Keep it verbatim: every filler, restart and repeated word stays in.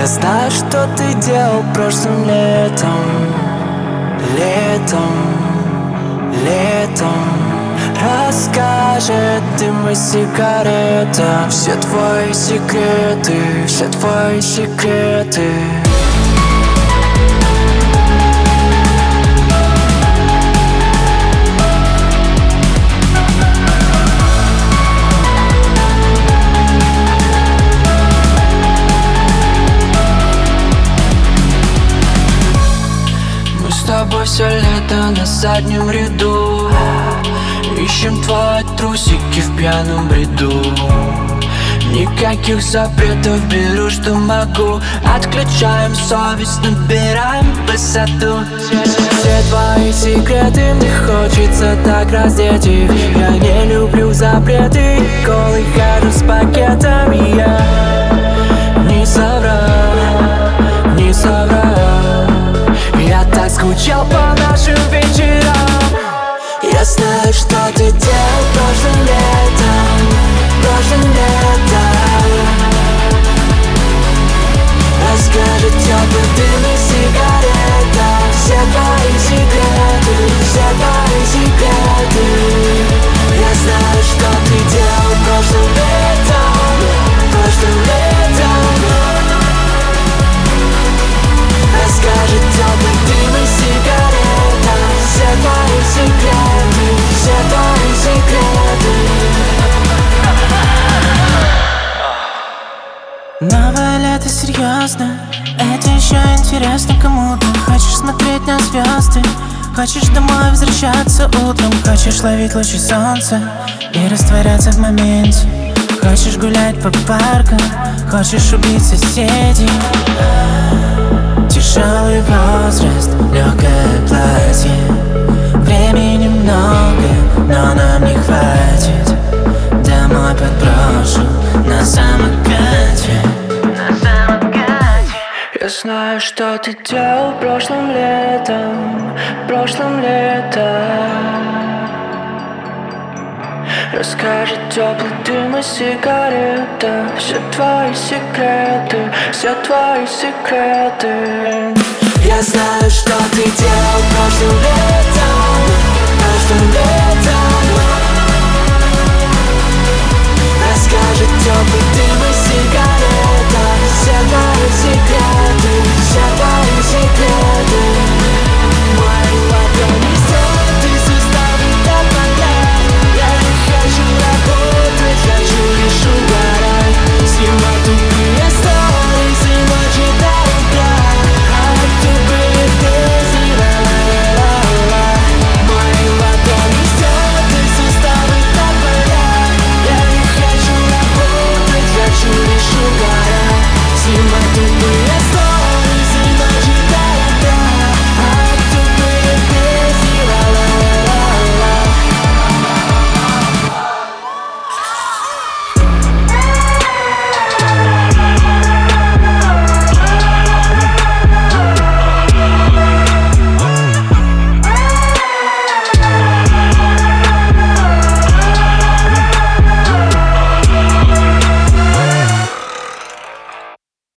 Я знаю, что ты делал прошлым летом. Летом, летом. Расскажет дым и сигарета все твои секреты, все твои секреты. Мы с тобой все лето на заднем ряду, ищем твои трусики в пьяном бреду. Никаких запретов, беру, что могу. Отключаем совесть, набираем высоту. Все твои секреты, мне хочется так раздеть их. Я не люблю запреты, голый хожу с пакетами. Я не соврал, не соврал. Я так скучал по нашим вечерам. Я знаю, что ты делал прошлым летом, прошлым летом. Расскажет теплый дым и сигарета все твои секреты, все твои секреты. Я знаю, что ты делал прошлым летом, прошлым летом. Расскажет теплый дым и сигарета все твои секреты, все твои секреты. Новое лето, серьезно, это еще интересно кому-то. Хочешь смотреть на звезды, хочешь домой возвращаться утром. Хочешь ловить лучи солнца и растворяться в моменте. Хочешь гулять по паркам, хочешь убить соседей. Тяжелый возраст, легкое платье. Времени много, но нам не хватит. Домой подброшу на самокате, на самокате. Я знаю, что ты делал прошлым летом, прошлым летом. Расскажет теплый дым и сигарета все твои секреты, все твои секреты. Я знаю, что ты делал прошлым летом, прошлым летом. Расскажет теплый